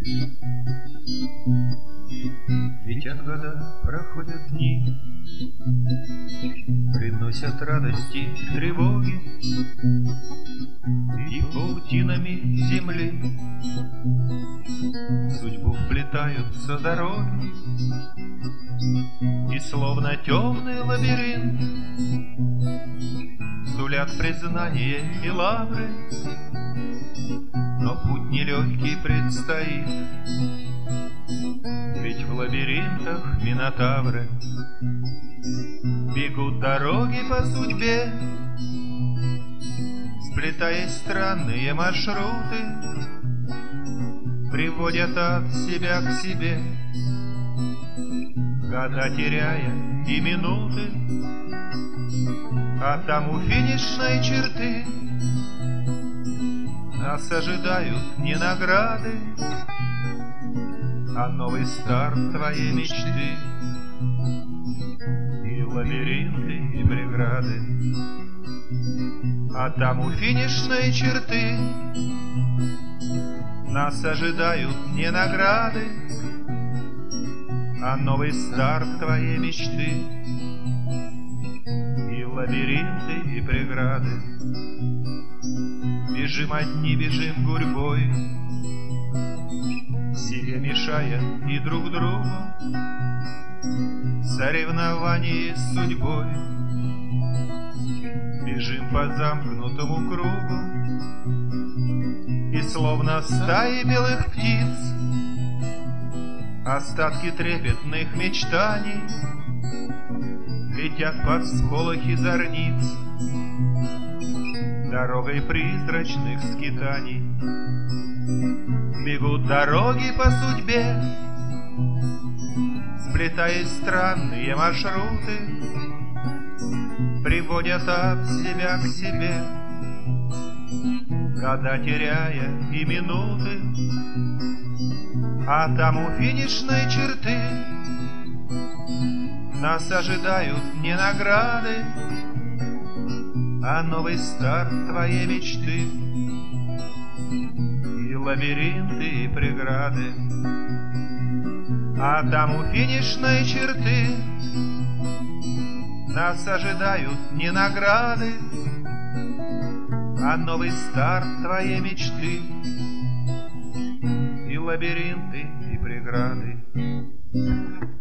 Летят года, проходят дни, приносят радости, тревоги, и паутинами земли в судьбу вплетаются дороги, и словно темный лабиринт сулят признание и лавры, но путь нелегкий предстоит, ведь в лабиринтах минотавры. Бегут дороги по судьбе, сплетаясь странные маршруты, приводят от себя к себе, года теряя и минуты. А там у финишной черты нас ожидают не награды, а новый старт твоей мечты, и лабиринты, и преграды. А там у финишной черты нас ожидают не награды, а новый старт твоей мечты, и лабиринты, и преграды. Бежим одни, бежим гурьбой, себе мешая и друг другу, соревновании с судьбой. Бежим по замкнутому кругу, и словно стаи белых птиц остатки трепетных мечтаний летят под всполохи зорниц дорогой призрачных скитаний. Бегут дороги по судьбе, сплетаясь странные маршруты, приводят от себя к себе, года теряя и минуты. А там у финишной черты нас ожидают не награды, а новый старт твоей мечты, и лабиринты, и преграды. А там у финишной черты нас ожидают не награды, а новый старт твоей мечты, и лабиринты, и преграды.